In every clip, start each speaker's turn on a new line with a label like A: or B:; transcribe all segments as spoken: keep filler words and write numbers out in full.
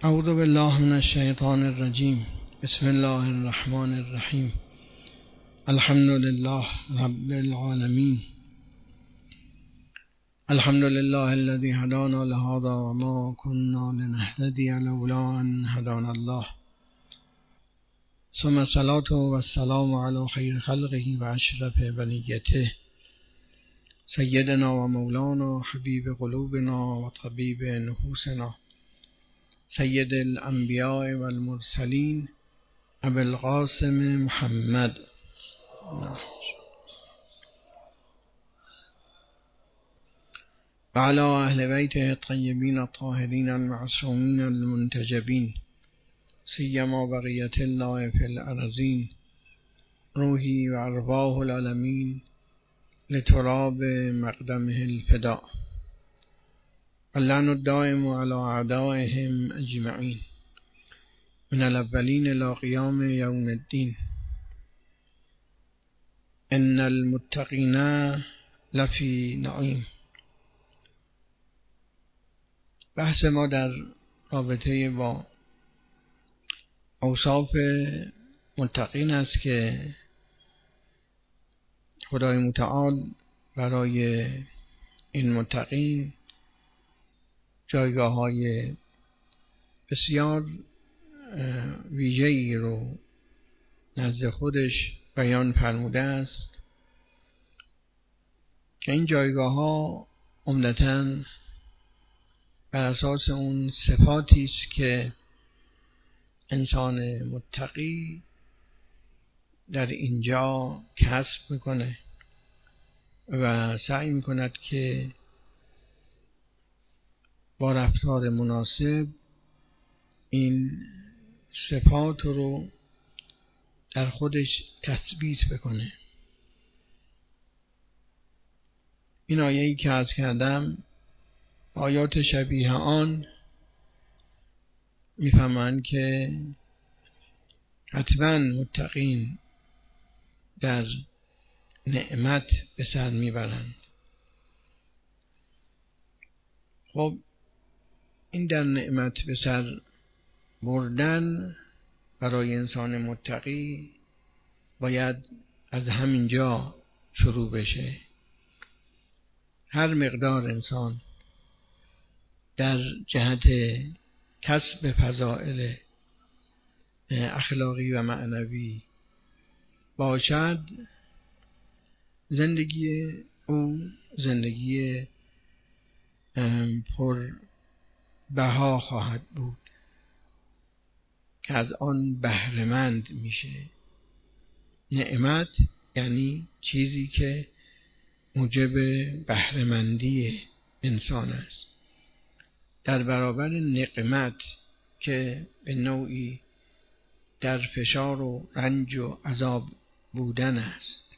A: اعوذ بالله من الشیطان الرجیم. بسم الله الرحمن الرحیم. الحمد لله رب العالمین. الحمد لله الذي هدانا لهذا وما كنا لنهتدي لولا أن هدانا الله. ثم الصلاة والسلام على خير خلقه وأشرف بليته سيدنا ومولانا حبيب قلوبنا وطبيب نفوسنا سيد الأنبياء والمرسلين أبي القاسم محمد وعلى أهل بيته الطيبين الطاهرين المعصومين المنتجبين سيما بقية الله في الأرضين روحي وأرواح العالمين لتراب مقدمه الفداء. اللعن الدائم على أعدائهم أجمعين من الأولين إلى قيام يوم الدين. إن المتقين لفي نعيم. بحث ما در رابطه با اوصاف متقین است که خدای متعال برای این متقین جایگاه های بسیار ویژه‌ای رو نزد خودش بیان فرموده است که این جایگاه ها عمدتاً بر اساس اون صفاتی است که انسان متقی در اینجا کسب میکنه و سعی میکند که با رفتار مناسب این صفات رو در خودش تثبیت بکنه. این آیه‌ای که عرض کردم آیات شبیه آن میفهمند که حتما متقین در نعمت به سر میبرند. خب این در نعمت به سر بردن برای انسان متقی باید از همینجا شروع بشه. هر مقدار انسان در جهت کسب فضائل اخلاقی و معنوی باشد، زندگی او زندگی پر بها خواهد بود که از آن بهره‌مند میشه. نعمت یعنی چیزی که موجب بهره‌مندی انسان است، در برابر نقمت که به نوعی در فشار و رنج و عذاب بودن است.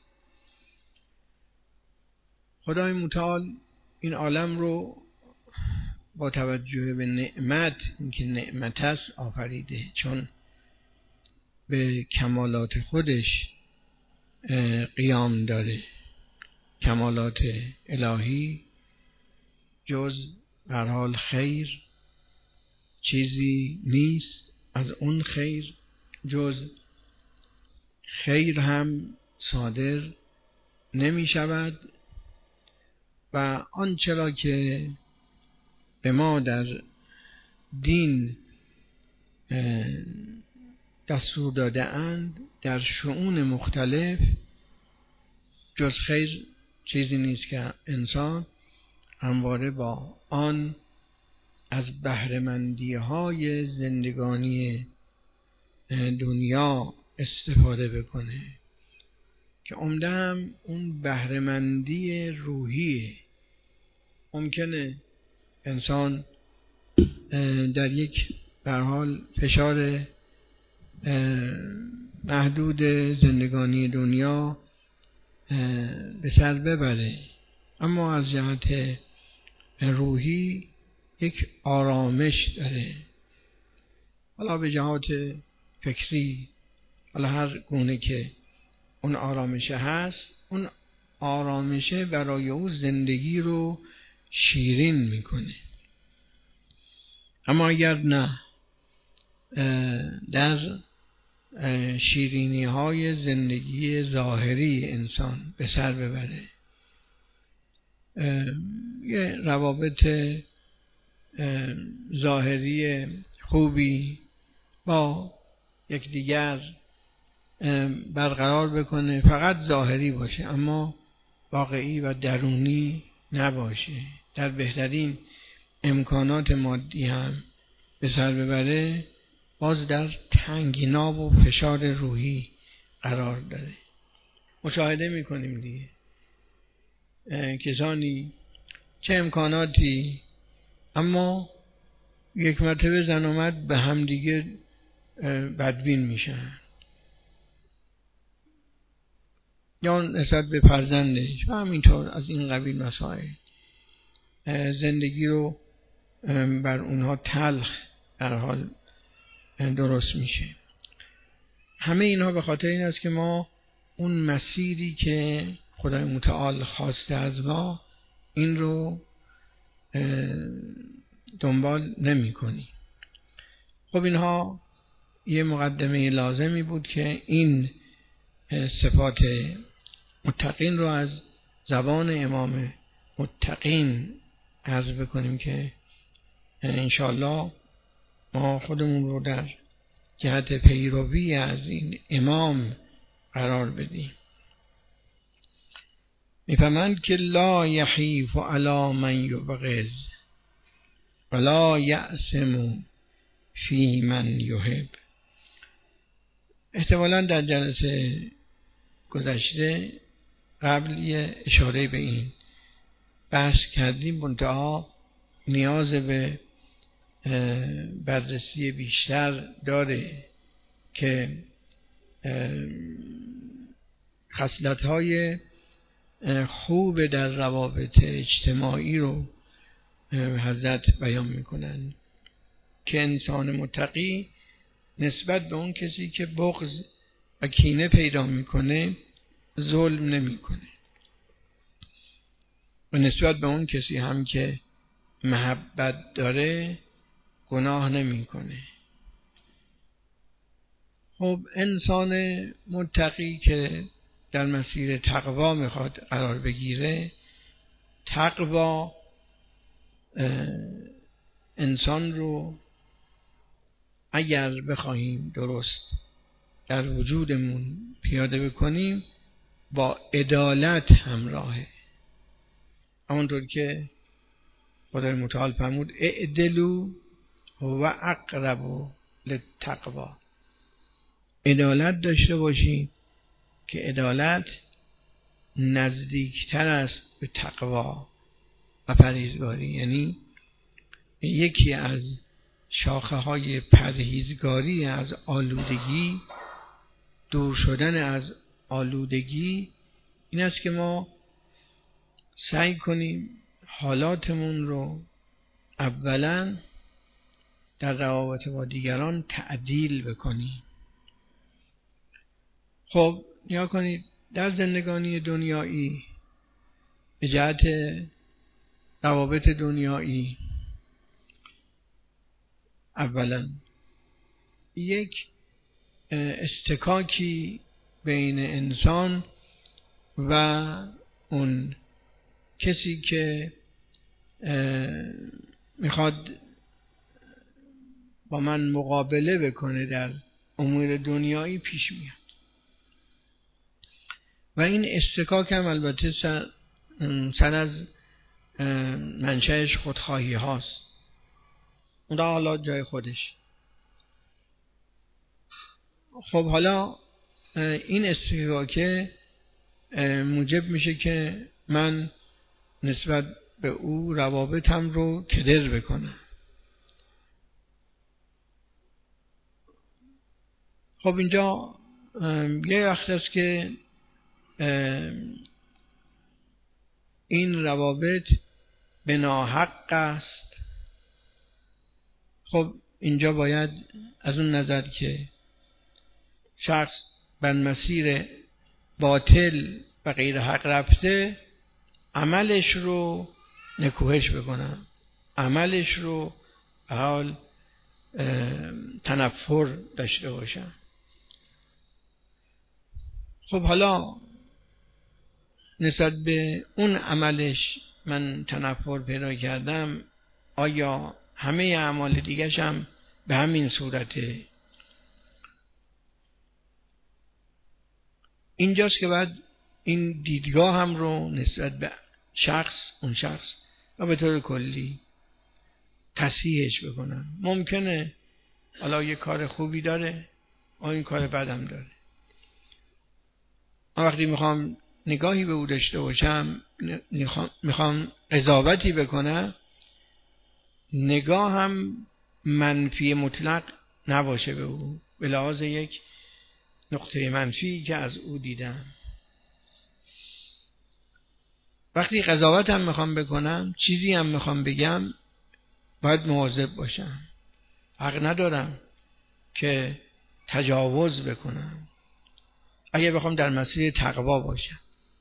A: خدای متعال این عالم رو با توجه به نعمت، اینکه نعمت است، آفریده، چون به کمالات خودش قیام داره. کمالات الهی جز به هر حال خیر چیزی نیست. از اون خیر جز خیر هم صادر نمی شود و آنچه را که به ما در دین دستور داده اند در شؤون مختلف، جز خیر چیزی نیست که انسان همواره با آن از بهره‌مندی های زندگانی دنیا استفاده بکنه، که عمده هم اون بهره‌مندی روحیه. ممکنه انسان در یک به هر حال فشار محدود زندگانی دنیا به سر ببره، اما از جهت روحی یک آرامش داره. حالا به جهات فکری، حالا هر گونه که اون آرامشه هست، اون آرامشه برای او زندگی رو شیرین میکنه. اما اگر نه در شیرینی های زندگی ظاهری انسان به سر ببره. یه روابط ظاهری خوبی با یکدیگر برقرار بکنه، فقط ظاهری باشه اما واقعی و درونی نباشه، در بهترین امکانات مادی هم به سر ببره، باز در تنگینا و فشار روحی قرار داره. مشاهده میکنیم دیگه کسانی چه امکاناتی اما یک مرتبه زن و مرد به هم دیگه بدبین میشن، یا نسبت به فرزندش و همینطور از این قبیل مسائل زندگی رو بر اونها تلخ در حال درست میشه. همه اینها به خاطر این است که ما اون مسیری که خدای متعال خواسته از ما این رو دنبال نمی کنیم. خب اینها یه مقدمه لازمی بود که این صفات متقین رو از زبان امام متقین عرض بکنیم که انشاءالله ما خودمون رو در جهت پیروی از این امام قرار بدیم. میفهمند که لا یحیف علی من یبغض ولا یعصم فی من یحب. احتمالاً در جلسه گذشته قبل یه اشاره به این بحث کردیم، منتها نیاز به بررسی بیشتر داره که خصلت‌های خوب در روابط اجتماعی رو حضرت بیان میکنن که انسان متقی نسبت به اون کسی که بغض و کینه پیدا میکنه ظلم نمیکنه و نسبت به اون کسی هم که محبت داره گناه نمیکنه. خب انسان متقی که در مسیر تقوا میخواد قرار بگیره، تقوا انسان رو اگر بخواهیم درست در وجودمون پیاده بکنیم با عدالت همراهه. همونطور که خدای متعال فرمود اعدلوا و اقرب للتقوا، عدالت داشته باشیم که عدالت نزدیکتر است به تقوا و پرهیزگاری. یعنی یکی از شاخه های پرهیزگاری از آلودگی، دور شدن از آلودگی، این است که ما سعی کنیم حالاتمون رو اولا در روابط با دیگران تعدیل بکنیم. خب نیا کنید در زندگانی دنیایی به جهت روابط دنیایی اولا یک استکاکی بین انسان و اون کسی که میخواد با من مقابله بکنه در امور دنیایی پیش میاد و این استکاک هم البته سر, سر از منشأش خودخواهی هاست، اون را حالا جای خودش. خب حالا این استکاک موجب میشه که من نسبت به او روابطم رو کدر بکنم. خب اینجا یه وقت است که این روابط به ناحق است. خب اینجا باید از اون نظر که شخص بر مسیر باطل و غیر حق رفته عملش رو نکوهش بکنم، عملش رو به حال تنفر داشته باشم. خب حالا نسبت به اون عملش من تنفر پیدا کردم، آیا همه اعمال دیگرش هم به همین صورته؟ اینجاست که بعد این دیدگاه هم رو نسبت به شخص اون شخص و به طور کلی تصحیحش بکنم. ممکنه حالا یه کار خوبی داره و این کار بدم داره، من وقتی میخوام نگاهی به او داشته باشم، میخوام قضاوتی بکنم، نگاه هم منفی مطلق نباشه به او، به لحاظ یک نقطه منفی که از او دیدم. وقتی قضاوت هم میخوام بکنم، چیزی هم میخوام بگم، باید مواظب باشم. حق ندارم که تجاوز بکنم اگر بخوام در مسیر تقوا باشم.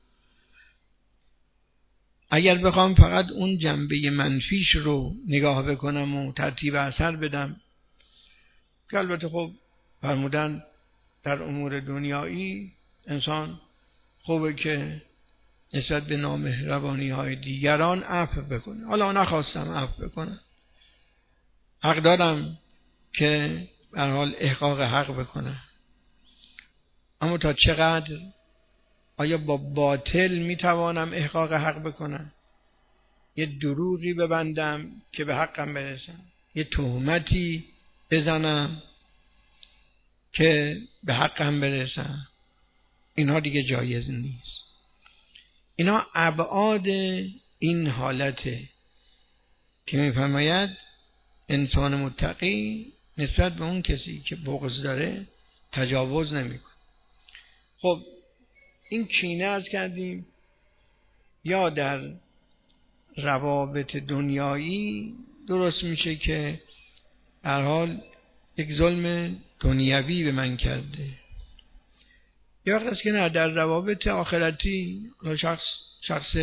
A: اگر بخوام فقط اون جنبه منفیش رو نگاه بکنم و ترتیب اثر بدم، که البته خب فرمودن در امور دنیایی انسان خوبه که نسبت به نامهربانی های دیگران عفو بکنه. حالا نخواستم عفو بکنم، حق دارم که به هر حال احقاق حق بکنم، اما تا چقدر؟ آیا با باطل میتوانم احقاق حق بکنم؟ یه دروغی ببندم که به حقم برسم، یه تهمتی بزنم که به حقم برسم؟ اینها دیگه جایز نیست. اینا ابعاد این حالته که میفرماید انسان متقی نسبت به اون کسی که بغض داره تجاوز نمیکنه. خب این کینه از کردیم یا در روابط دنیایی درست میشه که هر حال یک ظلم دنیوی به من کرده، یا وقت است که نه، در روابط آخرتی شخص شخص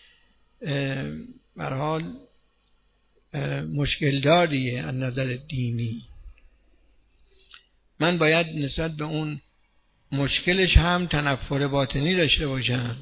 A: هر حال مشکل داریه از نظر دینی، من باید نسبت به اون مشکلش هم تنفر باطنی داشته باشم.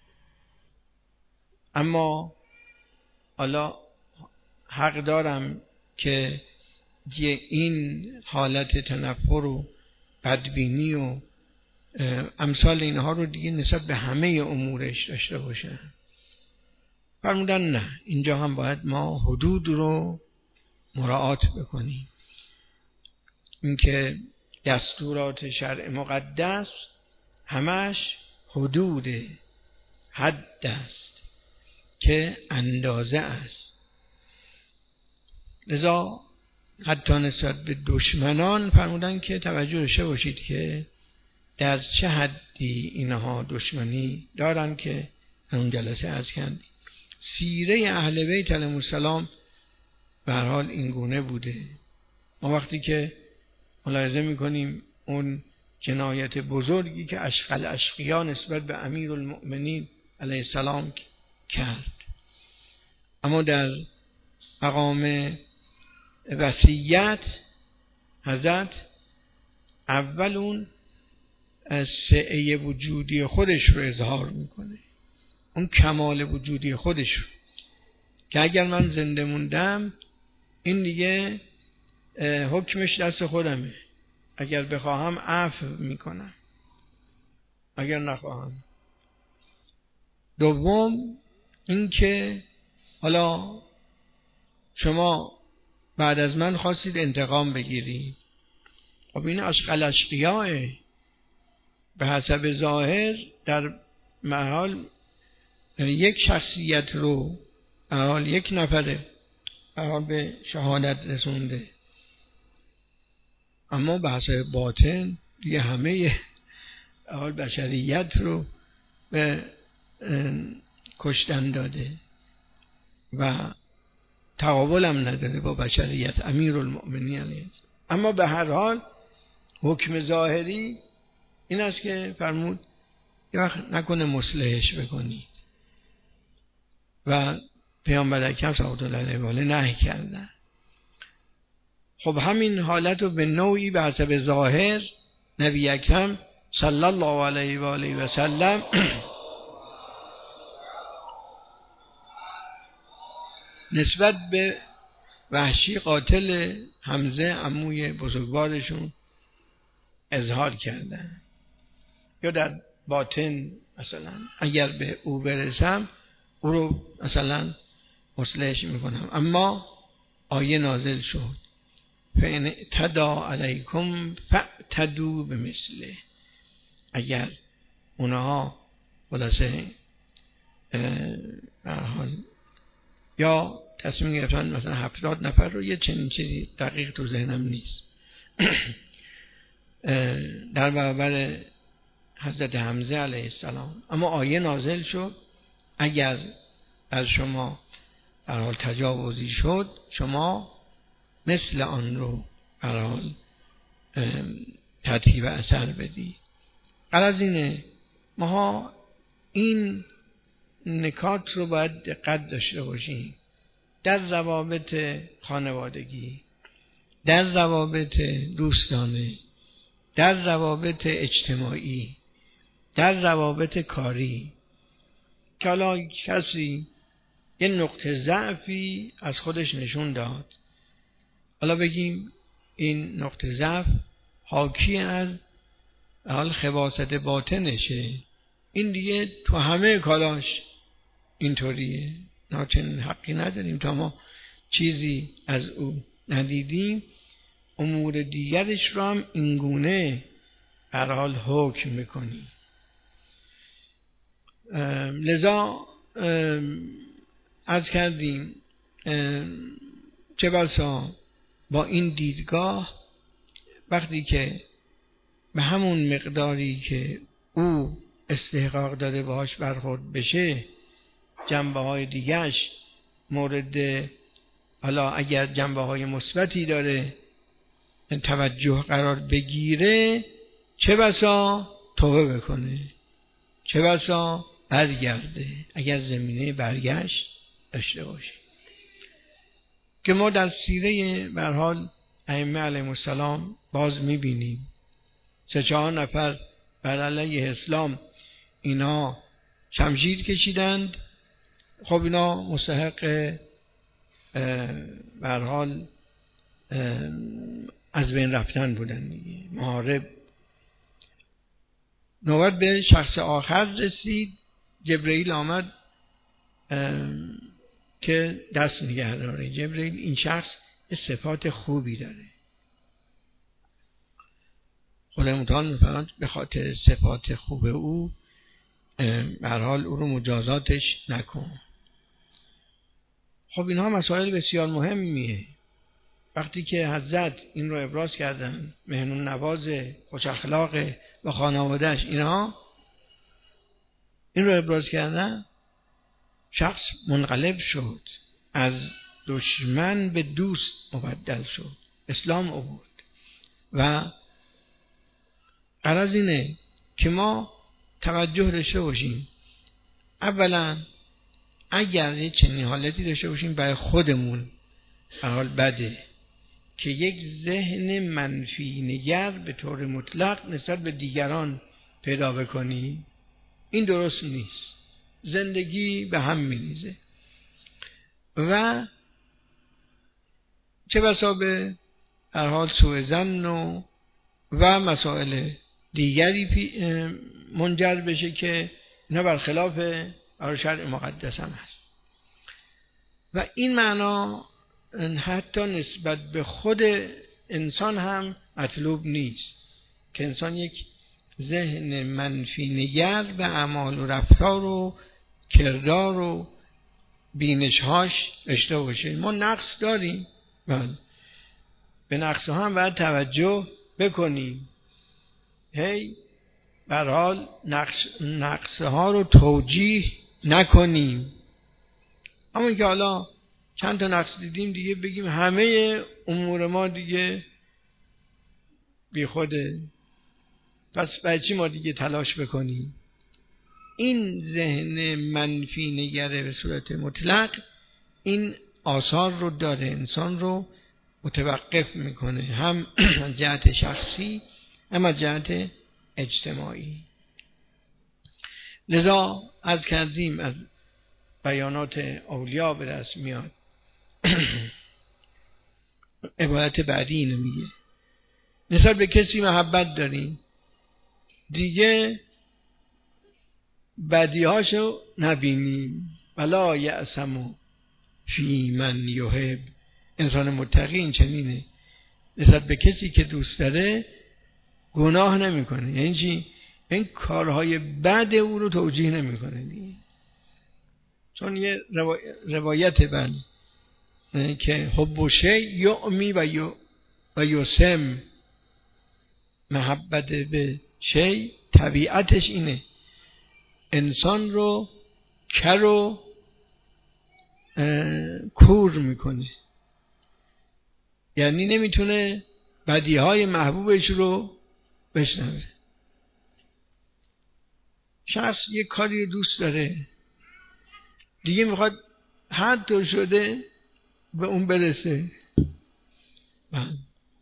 A: اما حالا حق دارم که این حالت تنفر و بدبینی و امثال اینها رو دیگه نسبت به همه امورش داشته باشم. فرمودن نه، اینجا هم باید ما حدود رو مراعات بکنیم. اینکه دستورات شرع مقدس همش حدود حد است که اندازه است. لذا حتی نسبت به دشمنان فرمودن که توجه داشته باشید که در چه حدی اینها دشمنی دارن، که اون جلسه از کردیم سیره اهل بیت علیهم السلام به هر حال این گونه بوده. ما وقتی که ملاحظه میکنیم اون جنایت بزرگی که اشقل اشقیا نسبت به امیرالمؤمنین علیه السلام کرد، اما در مقام وصیت حضرت اول اون سعه وجودی خودش رو اظهار میکنه، اون کمال وجودی خودش رو، که اگر من زنده موندم این دیگه حکمش دست خودمه، اگر بخواهم عفو میکنم، اگر نخواهم. دوم اینکه حالا شما بعد از من خواستید انتقام بگیرید، خب این اشقل اشقیاه به حسب ظاهر در محال یک شخصیت رو محال یک نفره محال به شهادت رسونده، اما به حسب باطن دیگه همه محال بشریت رو به کشتن داده و تقابل هم نداره با بشریت امیرالمؤمنین علیه السلام. اما به هر حال حکم ظاهری این است که فرمود یه وقت نکنه مصلحش بکنید و پیامبر اکرم صلی الله علیه و آله نهی کردن. خب همین حالت رو به نوعی به حسب ظاهر نبی اکرم صلی الله علیه و آله و سلم نسبت به وحشی قاتل حمزه عموی بزرگوارشون اظهار کردن. یا در باطن مثلا اگر به او برسم او رو مثلا مصلحش میکنم. اما آیه نازل شد فَإِنِ اعْتَدَىٰ عَلَيْكُمْ فَاعْتَدُوا بِمِثْلِهِ. اگر اونها خلاصه برحال یا تصمیم گرفتن مثلا هفتاد نفر رو، یه چنین چیزی دقیق تو ذهنم نیست، در برابر حضرت حمزه علیه السلام، اما آیه نازل شد اگر از شما در حال تجاوزی شد شما مثل آن رو در حال تطهیر و اثر بدی. غرض اینه ما این نکات رو باید دقت داشته باشیم در روابط خانوادگی، در روابط دوستانه، در روابط اجتماعی، در روابط کاری. که حالا کسی یه نقطه ضعفی از خودش نشون داد، حالا بگیم این نقطه ضعف حاکی از حال خباثت باطنشه، این دیگه تو همه کاراش اینطوریه، ناچنین حقی نداریم تا ما چیزی از او ندیدیم امور دیگرش رو هم اینگونه هر حال حکم میکنیم. لذا عرض کردیم چه بسا با این دیدگاه وقتی که به همون مقداری که او استحقاق داره باهاش برخورد بشه، جنبه های دیگرش مورد حالا اگر جنبه های مثبتی داره توجه قرار بگیره، چه بسا توبه بکنه، چه بسا برگرده اگر زمینه برگشت داشته باشه. که ما در سیره به هر حال ائمه علیهم السلام باز میبینیم سه چهار نفر بر علیه اسلام اینا شمشیر کشیدند، خب اینا مستحق به هر حال از بین رفتن بودن دیگه، محارب. نوبت به شخص آخر رسید، جبرئیل آمد که دست نگه داره. جبرئیل این شخص صفات خوبی داره، خدا متعال میفرماید به خاطر صفات خوب او به هر حال او رو مجازاتش نکن. خب اینها مسائل بسیار مهمیه. وقتی که حضرت این رو ابراز کردن، مهمون نواز، خوش اخلاق و خانوادهش، اینها این رو ابراز کردن، شخص منقلب شد، از دشمن به دوست مبدل شد، اسلام آورد. و غرض اینه که ما توجه داشته باشیم، اولا اگر یه چنین حالتی داشته باشیم برای خودمون در حال بده که یک ذهن منفی نگر به طور مطلق نسبت به دیگران پیدا بکنی، این درست نیست، زندگی به هم میریزه. و چه بسا به هر حال سوء ظن و و مسائل دیگری منجر بشه که اینا برخلاف شرع مقدس هم هست. و این معنا حتی نسبت به خود انسان هم مطلوب نیست که انسان یک ذهن منفی نگر به اعمال و رفتار و کردار و بینش‌هاش داشته باشه. ما نقص داریم، بله، به نقص ها هم باید توجه بکنیم، هی به هر حال نقص نقص ها رو توجیه نکنیم. اما اینکه حالا چند تا نقص دیدیم دیگه بگیم همه امور ما دیگه بی خوده، پس برای چی ما دیگه تلاش بکنیم؟ این ذهن منفی نگره به صورت مطلق این آثار رو داره، انسان رو متوقف میکنه، هم از جهت شخصی هم از جهت اجتماعی. لذا از کردیم از بیانات اولیاء به دست میاد. عبارت بعدی اینو میگه: نسبت به کسی محبت داریم دیگه بدیهاشو نبینیم. ولا یعصم فی من یحب. انسان متقی این چنینه، نسبت به کسی که دوست داره گناه نمیکنه. یعنی چی؟ این کارهای بد او رو توجیه نمیکنه دیگه. چون یه روایت بل که حب شی یعمی و یو و یسم، محبت به شی طبیعتش اینه انسان رو کر و کور میکنه، یعنی نمیتونه بدیهای محبوبش رو بشنوه. شخص یه کاری دوست داره دیگه میخواد هر طور شده به اون برسه. من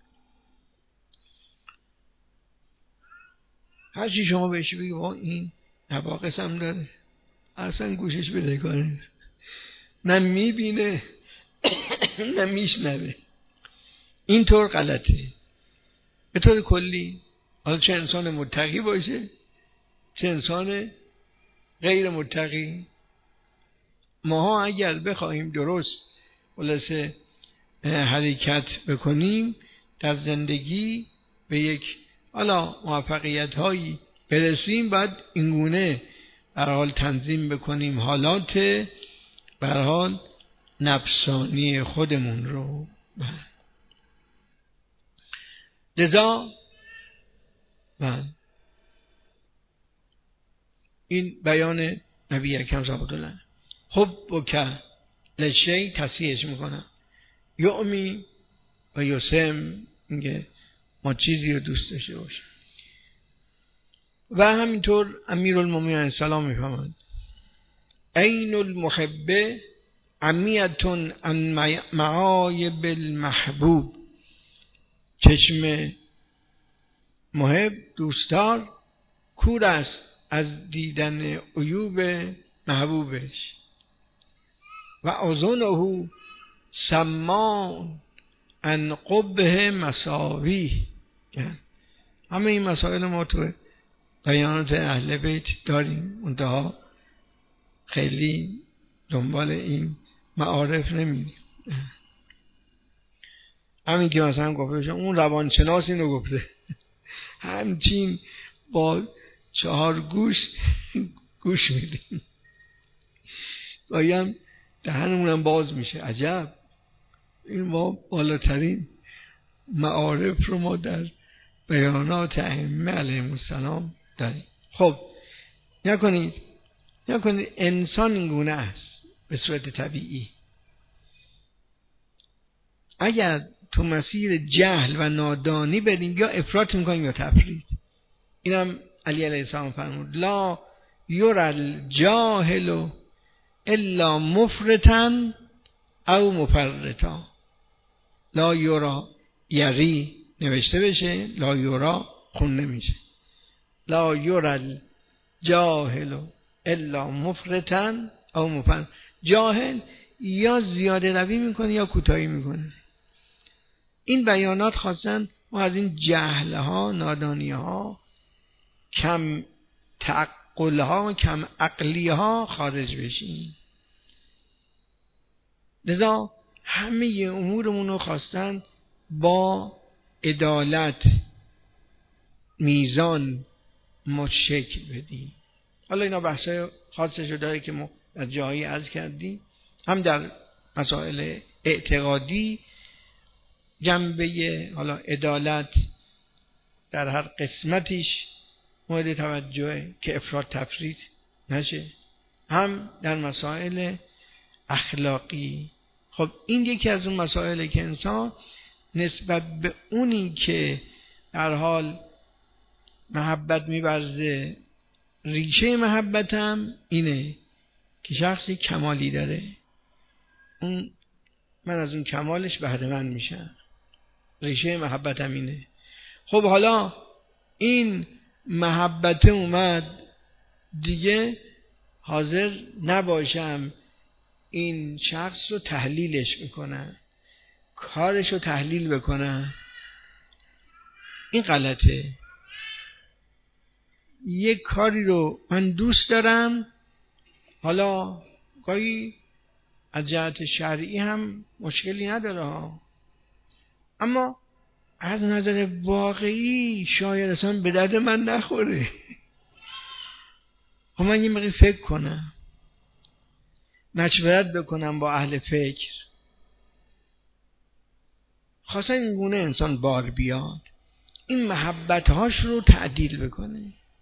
A: هر چی شما بهش بگی با این نواقص هم داره، اصلا گوشش بده کاره، نه میبینه نه میشنوه. این طور غلطه. به طور کلی حالا چه انسان متقی باشه چه انسان غیر متقی، ماها اگر بخواهیم درست خلاصه حرکت بکنیم در زندگی به یک حالا موفقیت هایی برسیم، باید اینگونه به حال تنظیم بکنیم حالات به حال نفسانی خودمون رو. لذا این بیان نبی اکرم صلی الله علیه و آله. حب که لشی تصحیحش میکنم، یعمی و یسم، میگه ما چیزی رو دوست داشته باشیم. و همینطور امیرالمومنین علیه السلام میفهمند عین المحب عمیتون عن معایب المحبوب. چشم محب دوستدار کور است از دیدن عیوب محبوبش. و اذنه سما عن قبه مساوی. همه این مسائل ما تو بیانات اهل بیت داریم، منتها خیلی دنبال این معارف نمیدیم. همین که مثلا گفته اون روانشناس اینو گفته، همچین با چهار گوش گوش میدیم، بایم دهنمونم باز میشه. عجب، این ما بالاترین معارف رو ما در بیانات ائمه علیهم السلام داریم. خب نکنید نکنید انسان این گونه است به صورت طبیعی. اگر تو مسیر جهل و نادانی بریم یا افراط میکنیم یا تفرید. اینم علی علیه السلام فرمود لا یری الجاهل الا مفرطا او مفرطا. لا یرا یری نوشته بشه، لا یرا خون نمیشه. لا یری الجاهل الا مفرطا او مفرطا. جاهل یا زیاده روی میکنه یا کوتاهی میکنه. این بیانات خواستن ما از این جهل ها، نادانی ها، کم تعقل ها، کم عقلی ها خارج بشیم. لذا همه امورمون رو خواستن با عدالت میزان مشکل بدیم. حالا اینا بحثای خاصش رو داره که ما از جایی عرض کردیم، هم در مسائل اعتقادی جنبه حالا عدالت در هر قسمتیش مورد توجه که افراط تفرید نشه، هم در مسائل اخلاقی. خب این یکی از اون مسائله که انسان نسبت به اونی که در حال محبت می‌ورزه، ریشه محبتم اینه که شخصی کمالی داره، اون من از اون کمالش بهره مند میشم. ریشه محبت هم اینه. خب حالا این محبت اومد دیگه حاضر نباشم این شخص رو تحلیلش میکنم، کارش رو تحلیل بکنم، این غلطه. یک کاری رو من دوست دارم، حالا گاهی از جهت شرعی هم مشکلی نداره، اما از نظر واقعی شاید اصلا به درد من نخوره. خب من یه مقدار فکر کنم، مشورت بکنم با اهل فکر، خواستن این گونه انسان بار بیاد، این محبتهاش رو تعدیل بکنه.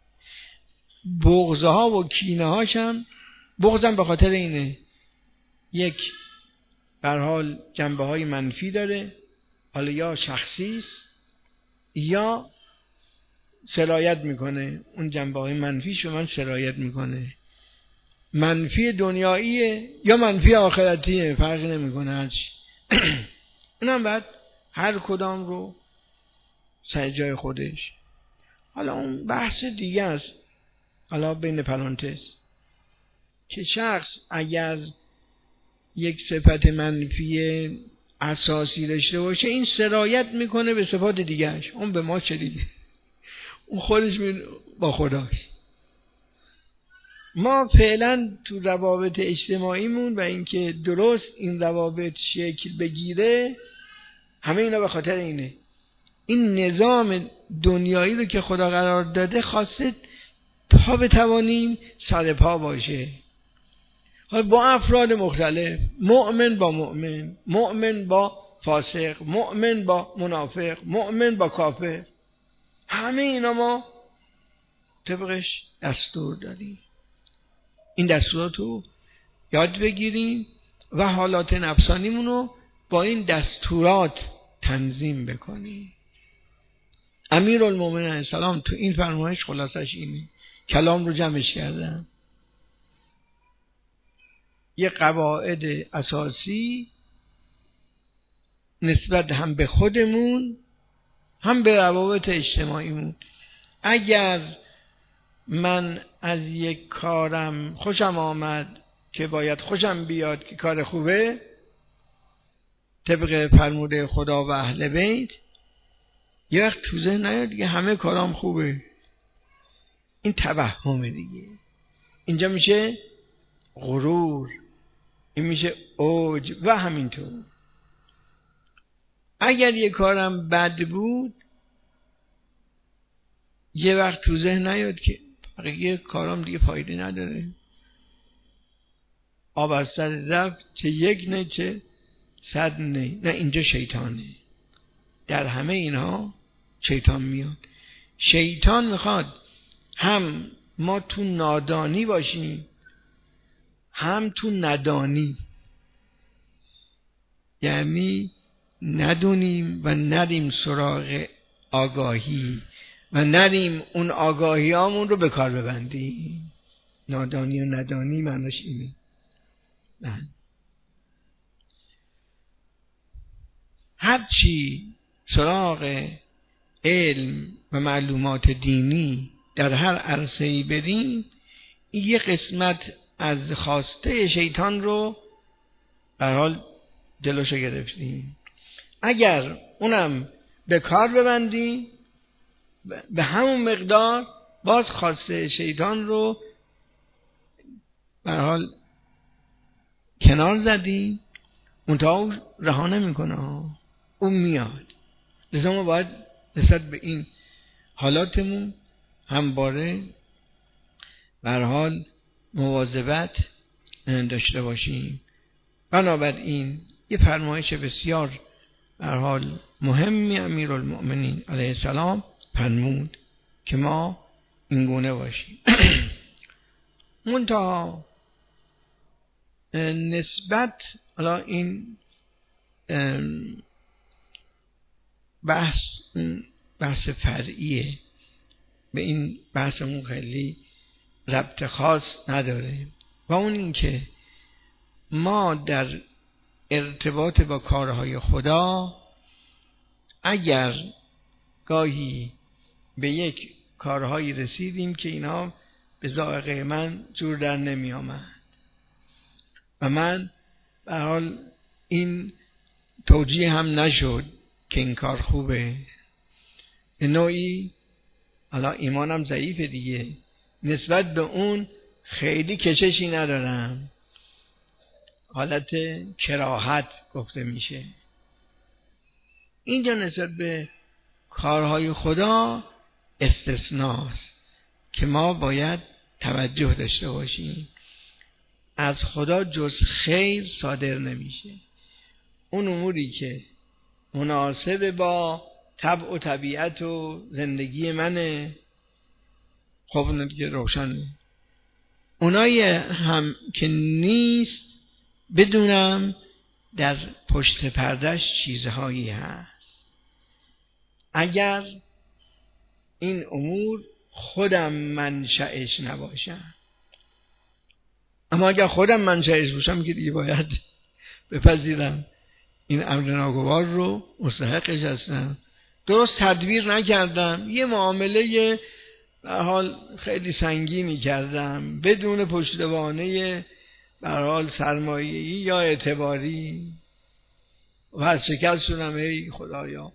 A: بغضها و کینه هاشم، بغضم به خاطر اینه یک به هر حال جنبه های منفی داره، حالا یا شخصی است یا سرایت میکنه، اون جنبه های منفیش به من سرایت میکنه، منفی دنیاییه یا منفی آخرتیه، فرقی نمیکنه هرچی. اونم بعد هر کدام رو سر جای خودش. حالا اون بحث دیگه است، حالا بین پرانتز، که شخص اگر یک صفت منفی اساسی داشته باشه این سرایت میکنه به صفات دیگهش. اون به ما چه دیگه؟ اون خودش با خداست. ما فعلا تو روابط اجتماعیمون و اینکه درست این روابط شکل بگیره، همه اینا به خاطر اینه. این نظام دنیایی رو که خدا قرار داده خواسته تا بتوانیم سر پا باشه، با افراد مختلف، مؤمن با مؤمن، مؤمن با فاسق، مؤمن با منافق، مؤمن با کافر، همه اینا ما طبقش دستور داریم. این دستورات رو یاد بگیریم و حالات نفسانیمون رو با این دستورات تنظیم بکنیم. امیرالمومنین علیه السلام تو این فرمایش خلاصش اینه، کلام رو جمعش کردم، یه قواعد اساسی نسبت هم به خودمون هم به روابط اجتماعیمون. اگر من از یک کارم خوشم آمد که باید خوشم بیاد که کار خوبه طبق فرموده خدا و اهل بیت، یه وقت تو ذهن نیاد دیگه همه کارام خوبه، این توهمه دیگه. اینجا میشه غرور، این میشه اوج و همینطور. اگر یه کارم بد بود یه وقت تو ذهن نیاد که بقیه کارام دیگه فایده نداره، آب از سر رفت، چه یک نه چه صد نه. نه، اینجا شیطانه، در همه اینها شیطان میاد. شیطان میخواد هم ما تو نادانی باشیم هم تو ندانی، یعنی ندونیم و نریم سراغ آگاهی و نریم اون آگاهی هامون رو به کار ببندیم. نادانی و ندانی معناش اینه. نه. هرچی سراغ علم و معلومات دینی در هر عرصه‌ای بریم، یه قسمت از خواسته شیطان رو به هر حال دلشو گرفتیم. اگر اونم به کار ببندیم به همون مقدار باز خواسته شیطان رو به هر حال کنار زدیم، منتها رها نمیکنه، اون میاد. لذا ما باید نسبت به این حالاتمون همواره به هر حال مواظبت داشته باشیم. بنابراین یه فرمایش بسیار به هر حال مهمی امیرالمؤمنین علیه السلام فرمود که ما این گونه باشیم. منتها نسبت حالا این بحث بحث فرعیه، به این بحثمون خیلی ربط خاص نداره، و اون این که ما در ارتباط با کارهای خدا اگر گاهی به یک کارهایی رسیدیم که اینا به ذائقه من جور در نمی آمد و من به حال این توجیه هم نشد که این کار خوبه، به نوعی حالا ایمانم ضعیفه دیگه، نسبت به اون خیلی کششی ندارم، حالت کراهت گفته میشه. اینجا نسبت به کارهای خدا استثناست که ما باید توجه داشته باشیم. از خدا جز خیر صادر نمیشه. اون اموری که مناسب با طبع و طبیعت و زندگی منه، خب اون دیگه روشنه. اونایی هم که نیست بدونم در پشت پردهش چیزهایی هست. اگر این امور خودم منشأش نباشم، اما اگر خودم منشأش باشم که دیگه باید بپذیرم این امر ناگوار رو، مستحقش هستم، درست تدبیر نکردم، یه معامله به حال خیلی سنگینی کردم بدون پشتوانه به حال سرمایه‌ای یا اعتباری و از شکست شدم. ای خدایا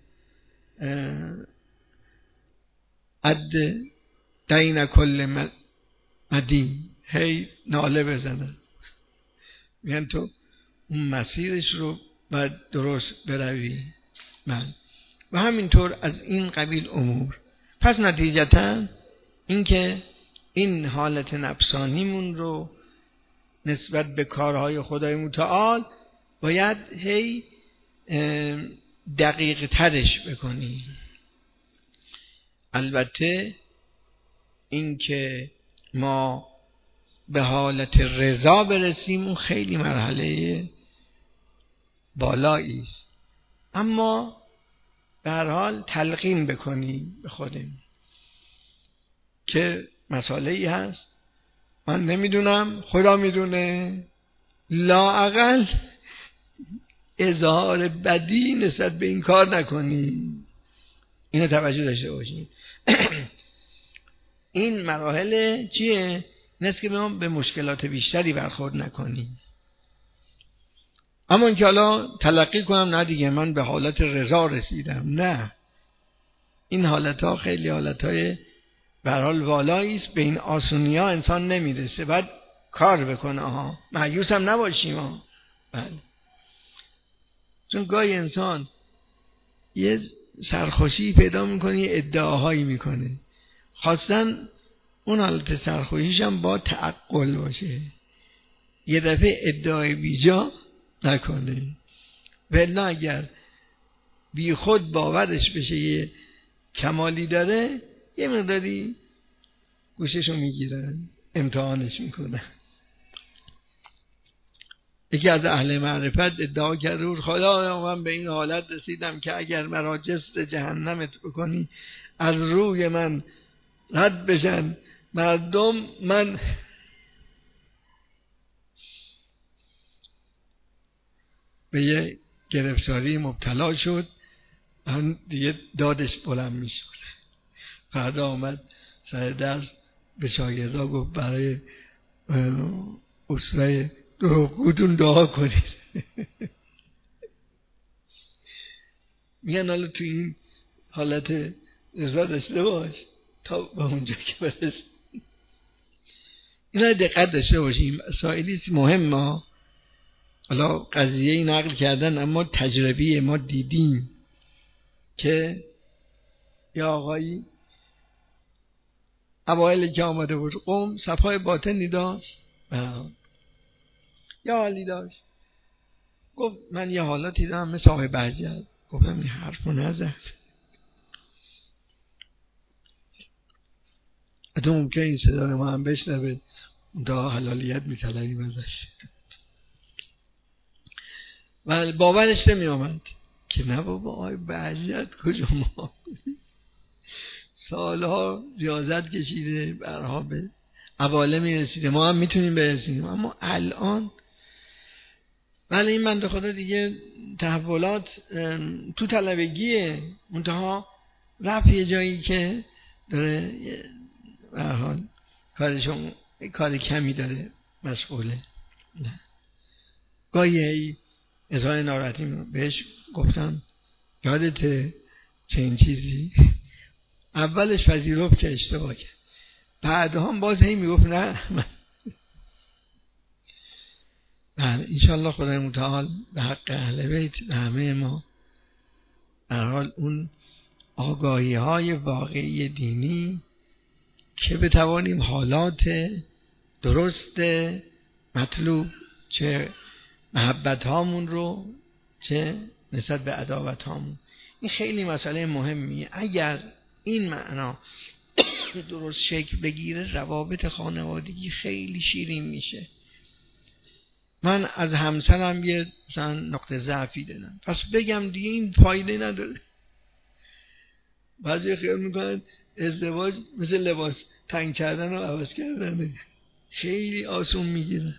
A: عد دین کل مدین، هی ناله بزنن، میگن تو اون مسیرش رو باید درست بروی. من و همینطور از این قبیل امور. پس نتیجتاً این که این حالت نفسانیمون رو نسبت به کارهای خدای متعال باید هی دقیق ترش بکنیم. البته این که ما به حالت رضا برسیم اون خیلی مرحله بالایی است، اما به هر حال تلقین بکنیم به خودمون که مسئله ای هست من نمیدونم، خدا میدونه، لااقل اظهار بدی نسبت به این کار نکنیم. اینو توجه داشته باشیم. این مراحل چیه؟ نیست که ما به مشکلات بیشتری برخورد نکنیم، اما اینکه حالا تلقی کنم نه دیگه من به حالت رضا رسیدم، نه، این حالت ها خیلی حالت های به هر حال والایی است، به این آسونی ها انسان نمیرسه، باید کار بکنه ها، مایوس هم نباشیم ها. بله، چون گاهی انسان یه سرخوشی پیدا میکنه، یه ادعاهایی میکنه، خواستن اون حالت سرخوشیش هم با تعقل باشه، یه دفعه ادعای بیجا نکنه، ولی اگر بی خود باورش بشه یه کمالی داره، یه مقداری گوششو میگیرن، امتحانش میکنن. یکی از اهل معرفت ادعا کرده بود خدا من به این حالت رسیدم که اگر مرا جسر جهنمت بکنی از روی من رد بشن مردم، من به یه گرفتاری مبتلا شد، من دیگه دادش بلند میشد. فردا آمد سر درس به شاگردا گفت برای اسره دروغگوتون دعا کنید. میگن حالا تو این حالت رضا داشته باش تا به اونجا که برس. اینا دقت داشته باشیم. مسائلی مهمه، حالا قضیه نقل کردن اما تجربی ما دیدیم که یا آقایی اوایل که آمده بود قوم صفای باطنی داشت، یا حالی داشت، گفت من یه حالاتی دارم مثل آقای بهجت. گفتم این حرفو نزد، حتی ممکن این صدا رو ما هم بشنوه تا حلالیت میطلبیم ازش، و باورش نمی آمد که نه بابا آقای بهجت کجا، ما سالها ریاضت کشیده، برها به عوالمی رسیده، ما هم میتونیم برسیم، اما الان ولی این بنده خدا دیگه تحولات تو طلبگیه، منتها رفت یه جایی که داره به هر حال کارشون کار کمی داره مشغوله. گاهی اظهار ناراحتی بهش گفتم یادته چنین چیزی؟ اولش پذیرفت که اشتباه کرد، بعدها هم باز هی میگفت نه. بله انشالله خدای متعال به حق اهل بیت به همه ما به هر حال اون آگاهی های واقعی دینی که بتوانیم حالات درست مطلوب، چه محبت هامون رو چه نسبت به عداوت هامون، این خیلی مسئله مهمیه. اگر این معنا درست شکل بگیره روابط خانوادگی خیلی شیرین میشه. من از همسرم یه مثلا نقطه ضعفی دارم، پس بگم دیگه این فایده نداره. بعضی خیال میکنن ازدواج مثل لباس تنگ کردن و عوض کردنه، خیلی آسون میگیرن.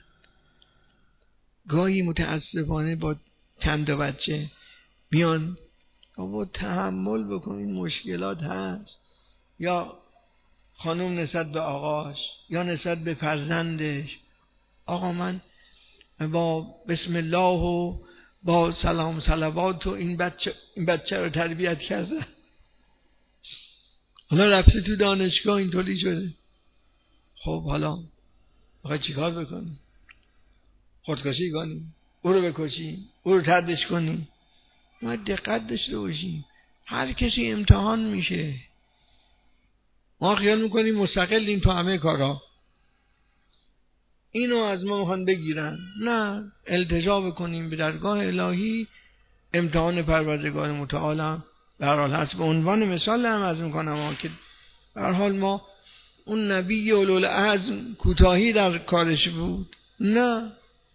A: گاهی متاسفانه با چند بچه میان بابا تحمل بکنین مشکلات هست، یا خانم نسبت به آقاش یا نسبت به فرزندش، آقا من با بسم الله و با سلام صلوات و این بچه این بچه رو تربیت کردن، حالا رفته تو دانشگاه اینطوری شده. خب حالا آقا چیکار بکنی؟ خودکشی کنی؟ او رو بکشی؟ او رو طردش کنی؟ ما دقت داشته باشیم، هر کسی امتحان میشه. ما خیال میکنیم مستقلیم تو همه کارا، اینو از ما میخوان بگیرن. نه، التجا بکنیم به درگاه الهی، امتحان پروردگار متعال به هر حال هست. به عنوان مثال هم از میکنم که به هر حال ما اون نبی اولوالعزم کوتاهی در کارش بود؟ نه،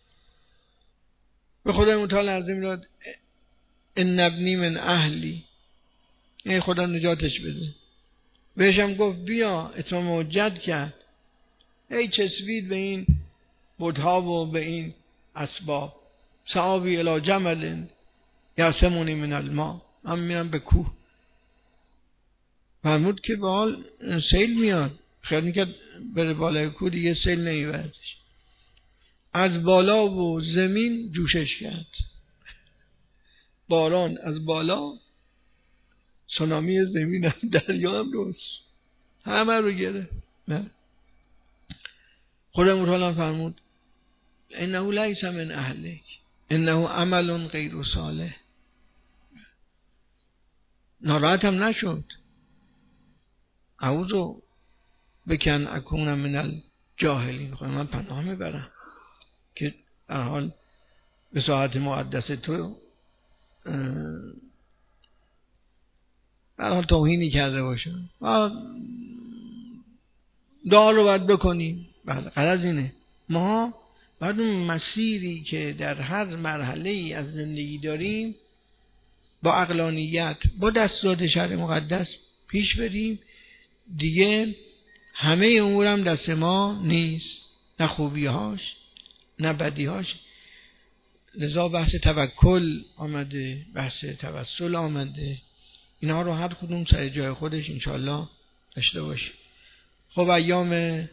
A: به خدای متعال عرضه میداد ان ابنی من اهلی، ای خدا نجاتش بده. بهش هم گفت بیا، اتمام حجت کرد، ای چسبید به این بت‌ها و به این اسباب، سآوی الی جمل یعصمنی من الماء، من میرم به کوه. فرمود که به حال سیل میاد، خیال میکرد بره بالای کوه دیگه سیل نمیبردش، از بالا و زمین جوشش کرد، باران از بالا، سونامی زمین هم، دریا هم روز همه رو گرفت. نه، خدا متعال فرمود انه لیس من اهلک انه عمل غیر صالح. ناراحت هم نشد، اعوذ بکن اکون من الجاهلین، خدا من پناه میبرم که در حال به ساعت مقدس تو در حال توهینی کرده باشم. دعا رو باید بکنیم. بله، غرض اینه ما باید اون مسیری که در هر مرحله ای از زندگی داریم با عقلانیت، با دستورات شرع مقدس پیش بریم. دیگه همه امورم دست ما نیست، نه خوبیهاش نه بدیهاش. لذا بحث توکل آمده، بحث توسل آمده، اینها رو هر کدوم سر جای خودش انشاءالله داشته باشیم. خب ایام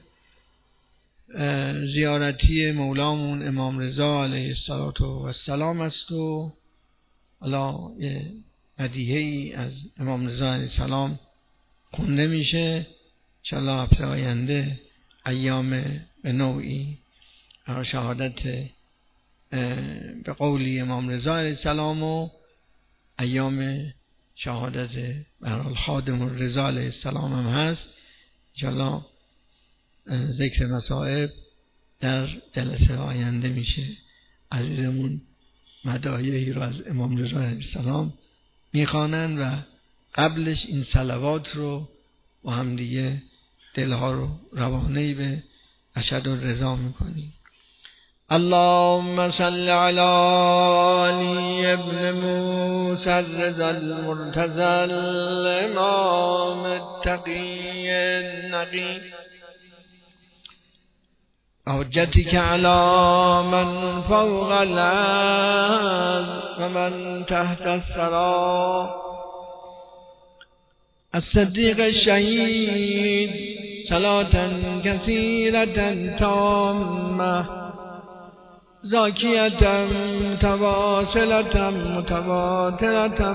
A: زیارتی مولامون امام رضا علیه السلام است و حالا بدیهی از امام رضا علیه السلام خونده میشه. انشاءالله هفته آینده ایام به نوعی شهادت به قولی امام رضا علیه السلام و ایام شهادت به هر حال خادم الرضا علیه السلام هم هست. انشاءالله ذکر مصائب در جلسه آینده میشه. عزیزمون مدایحی رو از امام رضا علیه السلام میخوانن و قبلش این صلوات رو با هم دیگه دلها رو روانه‌ای به اشهد الرضا میکنیم. اللهم صل علی علی ابن موسی الرضا المرتضی الامام التقی النقی حجتی که علی من فوق الارض و من تحت الثری. الصدیق شهید صلاة کثیرة تامة زاکیة متواصلة متواترة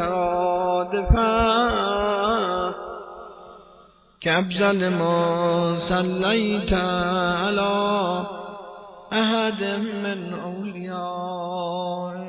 A: مترادفة كأفضل ما صليت على أحد من أوليائك